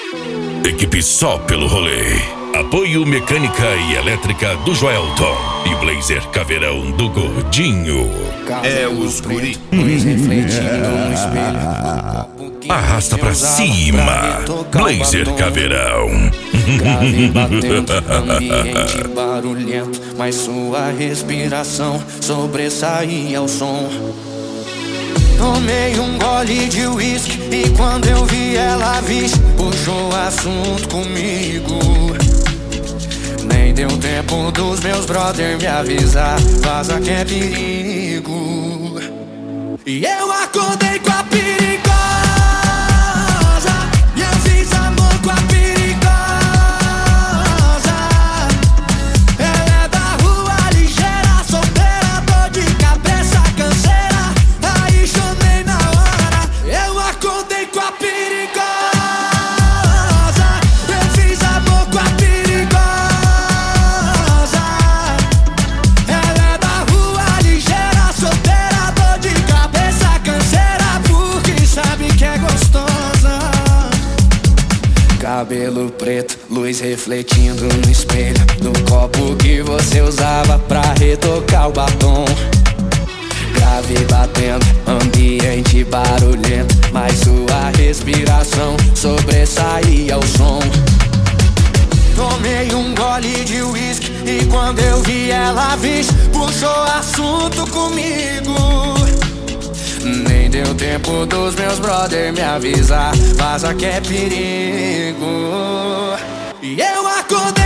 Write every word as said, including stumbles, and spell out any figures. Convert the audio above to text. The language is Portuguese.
Equipe Só Pelo Rolê. Apoio mecânica e elétrica do Joelton. E Blazer Caveirão do Gordinho. É os guri. Arrasta pra cima, Blazer Caveirão. Grave batendo, ambiente barulhento, mas sua respiração sobressaía o som. Tomei um gole de uísque e quando eu vi ela, vixe, puxou assunto comigo. Nem deu tempo dos meus brother me avisar, vaza que é perigo. E eu acordei com a perigosa, e eu fiz amor com a perigosa. Ela é da rua ligeira, solteira, dor de cabeça, canseira. Aí chorei na hora, eu acordei com a perigosa. Eu fiz amor com a perigosa. Ela é da rua ligeira, solteira, dor de cabeça, canseira, porque sabe que é gostosa. Cabelo preto, luz refletindo no espelho do copo que você usava pra retocar o batom. Grave batendo, ambiente barulhento, mas sua respiração sobressaía o som. Tomei um gole de uísque e quando eu vi ela, vixe, puxou assunto comigo. Nem deu tempo dos meus brother me avisar, vaza que é perigo. E eu acordei